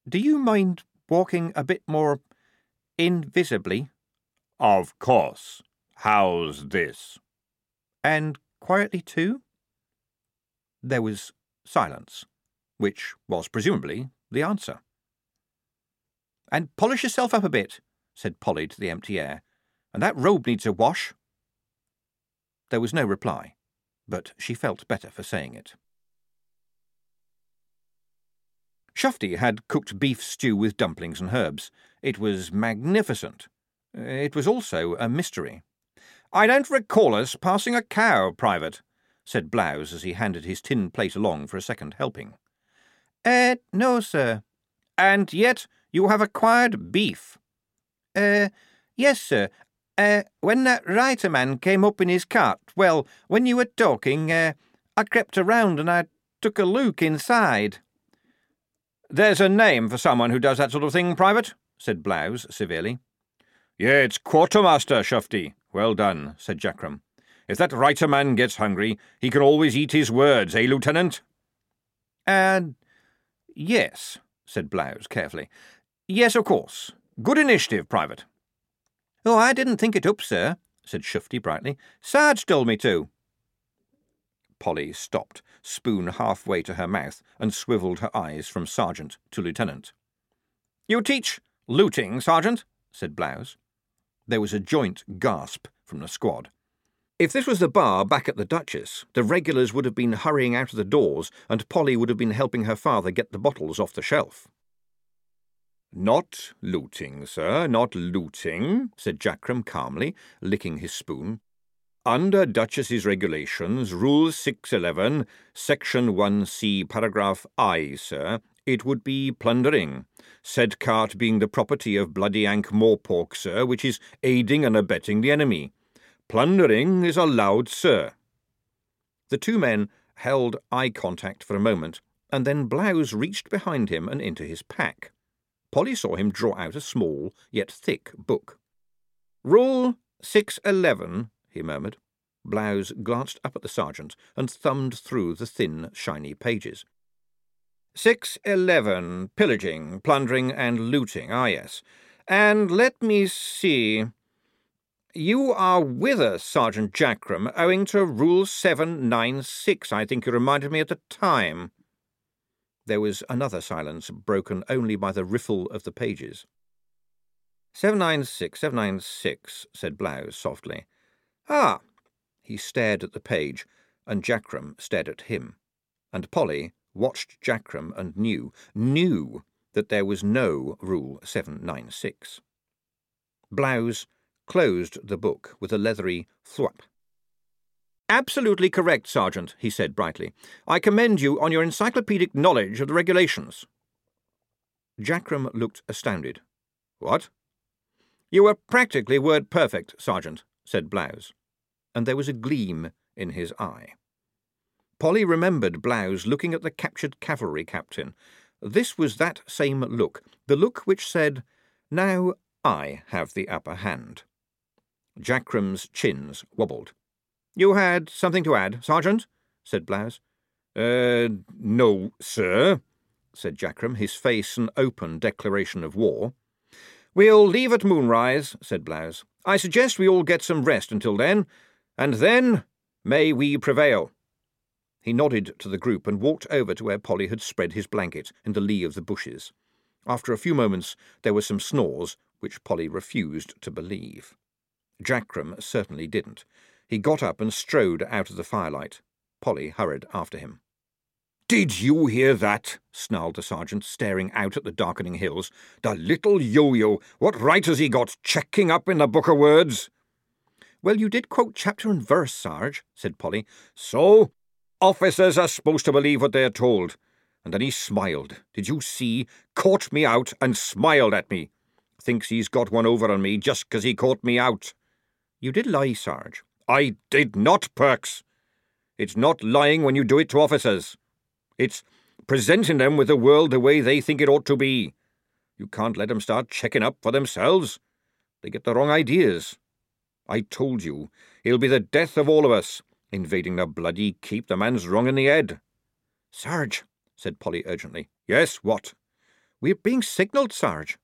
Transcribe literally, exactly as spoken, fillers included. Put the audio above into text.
Do you mind walking a bit more invisibly? Of course. How's this? And quietly too? There was silence, which was presumably the answer. And polish yourself up a bit, said Polly to the empty air. And that robe needs a wash. There was no reply, but she felt better for saying it. Shufti had cooked beef stew with dumplings and herbs. It was magnificent. It was also a mystery. "I don't recall us passing a cow, Private," said Blouse as he handed his tin plate along for a second helping. "Eh, no, sir." "And yet you have acquired beef." "Eh, yes, sir. Eh, when that writer man came up in his cart, well, when you were talking, eh, I crept around and I took a look inside." "There's a name for someone who does that sort of thing, Private," said Blouse severely. "Yeah, it's quartermaster, Shufti. Well done," said Jackram. "If that writer man gets hungry, he can always eat his words, eh, Lieutenant?" And yes, said Blouse carefully. "Yes, of course. Good initiative, Private." "Oh, I didn't think it up, sir," said Shufti brightly. "Sarge told me to." Polly stopped, spoon halfway to her mouth, and swivelled her eyes from Sergeant to Lieutenant. "You teach looting, Sergeant?" said Blouse. There was a joint gasp from the squad. If this was the bar back at the Duchess, the regulars would have been hurrying out of the doors, and Polly would have been helping her father get the bottles off the shelf. "Not looting, sir, not looting," said Jackram calmly, licking his spoon. "Under Duchess's regulations, Rule six eleven, Section one C, Paragraph I, sir, it would be plundering, said cart being the property of Bloody Ank Morpork, sir, which is aiding and abetting the enemy. Plundering is allowed, sir." The two men held eye contact for a moment, and then Blouse reached behind him and into his pack. Polly saw him draw out a small, yet thick book. "Rule six eleven, he murmured. Blouse glanced up at the sergeant and thumbed through the thin, shiny pages. six eleven, pillaging, plundering, and looting, ah yes. And let me see. You are with us, Sergeant Jackram, owing to Rule seven ninety-six, I think you reminded me at the time." There was another silence, broken only by the riffle of the pages. seven ninety-six, seven ninety-six, said Blouse softly. "Ah!" He stared at the page, and Jackram stared at him. And Polly watched Jackram and knew, knew that there was no Rule seven ninety-six. Blouse closed the book with a leathery thwap. "Absolutely correct, Sergeant," he said brightly. "I commend you on your encyclopedic knowledge of the regulations." Jackram looked astounded. "What?" "You were practically word perfect, Sergeant," said Blouse, and there was a gleam in his eye. Polly remembered Blouse looking at the captured cavalry captain. This was that same look, the look which said, "Now I have the upper hand." Jackram's chins wobbled. "You had something to add, Sergeant?" said Blouse. Uh, no, sir," said Jackram, his face an open declaration of war. "We'll leave at moonrise," said Blouse. "I suggest we all get some rest until then, and then may we prevail." He nodded to the group and walked over to where Polly had spread his blanket in the lee of the bushes. After a few moments there were some snores, which Polly refused to believe. Jackram certainly didn't. He got up and strode out of the firelight. Polly hurried after him. "Did you hear that?" snarled the sergeant, staring out at the darkening hills. "The little yo-yo! What right has he got checking up in the book of words?" "Well, you did quote chapter and verse, Sarge," said Polly. "So? Officers are supposed to believe what they're told." And then he smiled. Did you see? Caught me out and smiled at me. Thinks he's got one over on me just 'cause he caught me out. "You did lie, Sarge." "I did not, Perks. It's not lying when you do it to officers. It's presenting them with the world the way they think it ought to be. You can't let them start checking up for themselves. They get the wrong ideas. I told you, it'll be the death of all of us. Invading the bloody keep, the man's wrong in the head." "Sarge," said Polly urgently. "Yes, what?" We're being signalled, Sarge.